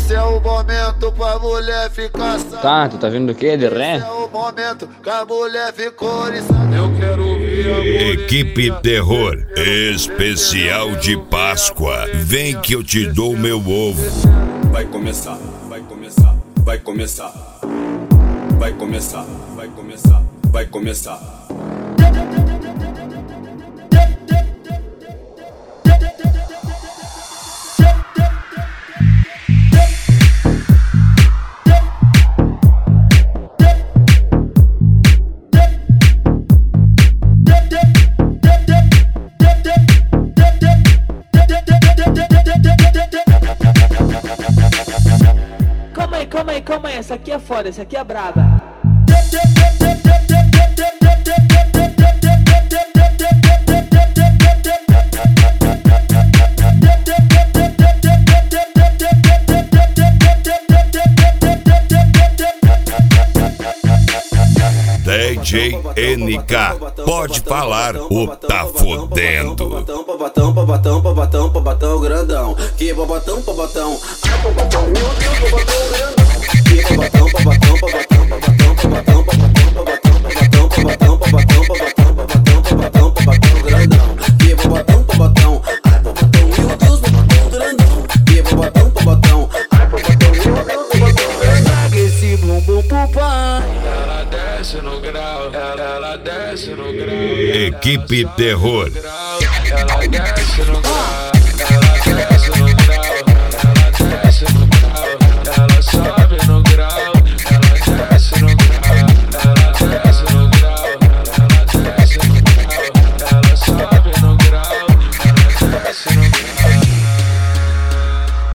Esse é o momento pra mulher ficar sabendo. Tá, tu tá vindo do quê? De ré? Esse é o momento que a mulher ficou oriçada. Eu quero ouvir a Equipe Terror, especial de Páscoa. Vem que eu te dou meu ovo. Vai começar, vai começar, vai começar. Vai começar, vai começar, vai começar. Calma aí, essa aqui é foda, essa aqui é braba. DJ NK, pode falar, ou tá fodendo. Babatão grandão. Que babatão, babatão. Meu Deus, babatão grandão. Que babatão, babatão, babatão, babatão, babatão, babatão, babatão, babatão, grandão. Que babatão, babatão. Ai, babatão, meu Deus, babatão grandão. Que babatão, babatão. Ai, babatão, meu Deus, babatão grandão. Traga esse bumbum pro pai. Ela desce no grau, ela desce no grau. Equipe Terror. Ela desce no grau.